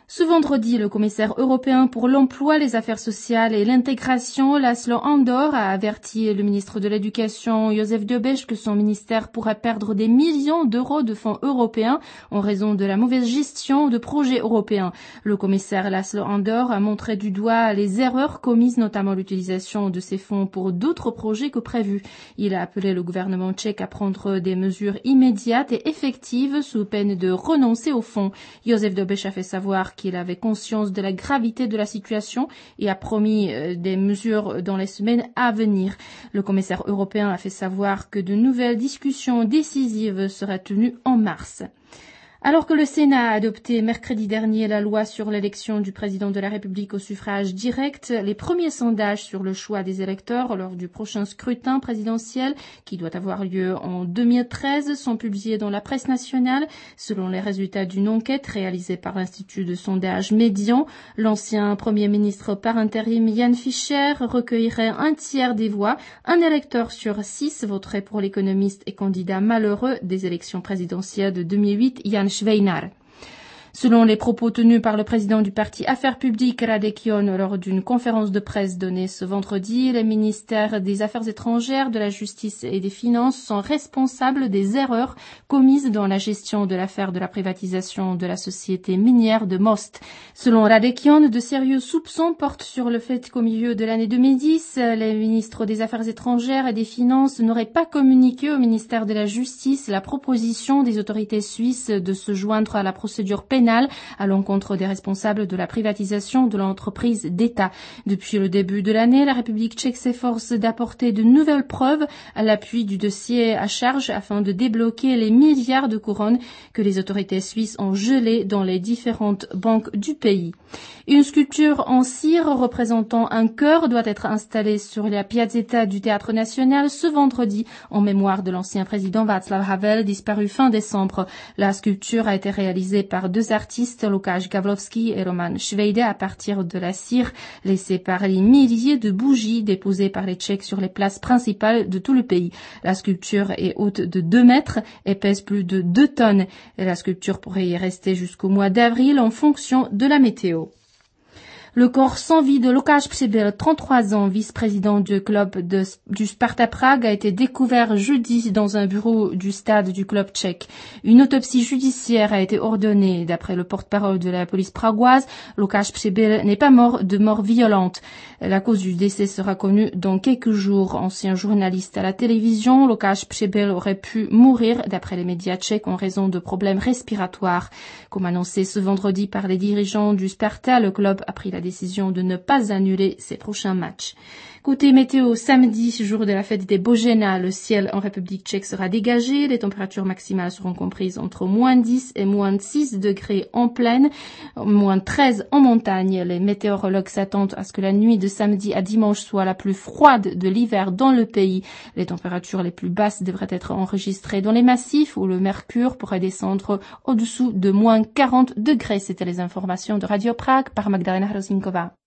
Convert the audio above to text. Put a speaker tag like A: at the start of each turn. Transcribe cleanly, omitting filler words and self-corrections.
A: Ce vendredi, le commissaire européen pour l'emploi, les affaires sociales et l'intégration, László Andor, a averti le ministre de l'Éducation, József Dobeš, que son ministère pourrait perdre des millions d'euros de fonds européens en raison de la mauvaise gestion de projets européens. Le commissaire László Andor a montré du doigt les erreurs commises, notamment l'utilisation de ces fonds pour d'autres projets que prévu. Il a appelé le gouvernement tchèque à prendre des mesures immédiates et effectives sous peine de renoncer aux fonds. József Dobeš a fait savoir qu'il avait conscience de la gravité de la situation et a promis des mesures dans les semaines à venir. Le commissaire européen a fait savoir que de nouvelles discussions décisives seraient tenues en mars. Alors que le Sénat a adopté mercredi dernier la loi sur l'élection du président de la République au suffrage direct, les premiers sondages sur le choix des électeurs lors du prochain scrutin présidentiel, qui doit avoir lieu en 2013, sont publiés dans la presse nationale. Selon les résultats d'une enquête réalisée par l'Institut de sondage Médian, l'ancien Premier ministre par intérim Jan Fischer recueillerait un tiers des voix. Un électeur sur 6 voterait pour l'économiste et candidat malheureux des élections présidentielles de 2008, Jan Schweinar. Selon les propos tenus par le président du parti Affaires publiques, Radek Jon, lors d'une conférence de presse donnée ce vendredi, les ministères des Affaires étrangères, de la Justice et des Finances sont responsables des erreurs commises dans la gestion de l'affaire de la privatisation de la société minière de Most. Selon Radek Jon, de sérieux soupçons portent sur le fait qu'au milieu de l'année 2010, les ministres des Affaires étrangères et des Finances n'auraient pas communiqué au ministère de la Justice la proposition des autorités suisses de se joindre à la procédure pénale à l'encontre des responsables de la privatisation de l'entreprise d'État. Depuis le début de l'année, la République tchèque s'efforce d'apporter de nouvelles preuves à l'appui du dossier à charge afin de débloquer les milliards de couronnes que les autorités suisses ont gelés dans les différentes banques du pays. Une sculpture en cire représentant un cœur doit être installée sur la piazzetta du Théâtre national ce vendredi en mémoire de l'ancien président Václav Havel, disparu fin décembre. La sculpture a été réalisée par deux artistes, Lukáš Gavlovský et Roman Švejde, à partir de la cire laissée par les milliers de bougies déposées par les Tchèques sur les places principales de tout le pays. La sculpture est haute de 2 mètres et pèse plus de 2 tonnes. Et la sculpture pourrait y rester jusqu'au mois d'avril en fonction de la météo. Le corps sans vie de Łukasz Przybyl, 33 ans, vice-président du club du Sparta Prague, a été découvert jeudi dans un bureau du stade du club tchèque. Une autopsie judiciaire a été ordonnée. D'après le porte-parole de la police pragoise, Łukasz Przybyl n'est pas mort de mort violente. La cause du décès sera connue dans quelques jours. Ancien journaliste à la télévision, Łukasz Przybyl aurait pu mourir, d'après les médias tchèques, en raison de problèmes respiratoires. Comme annoncé ce vendredi par les dirigeants du Sparta, le club a pris la décision de ne pas annuler ses prochains matchs. Côté météo, samedi, jour de la fête des Bojena, le ciel en République tchèque sera dégagé. Les températures maximales seront comprises entre moins 10 et moins 6 degrés en plaine, moins 13 en montagne. Les météorologues s'attendent à ce que la nuit de samedi à dimanche soit la plus froide de l'hiver dans le pays. Les températures les plus basses devraient être enregistrées dans les massifs où le mercure pourrait descendre au-dessous de moins 40 degrés. C'était les informations de Radio Prague par Magdalena Hrozinkova.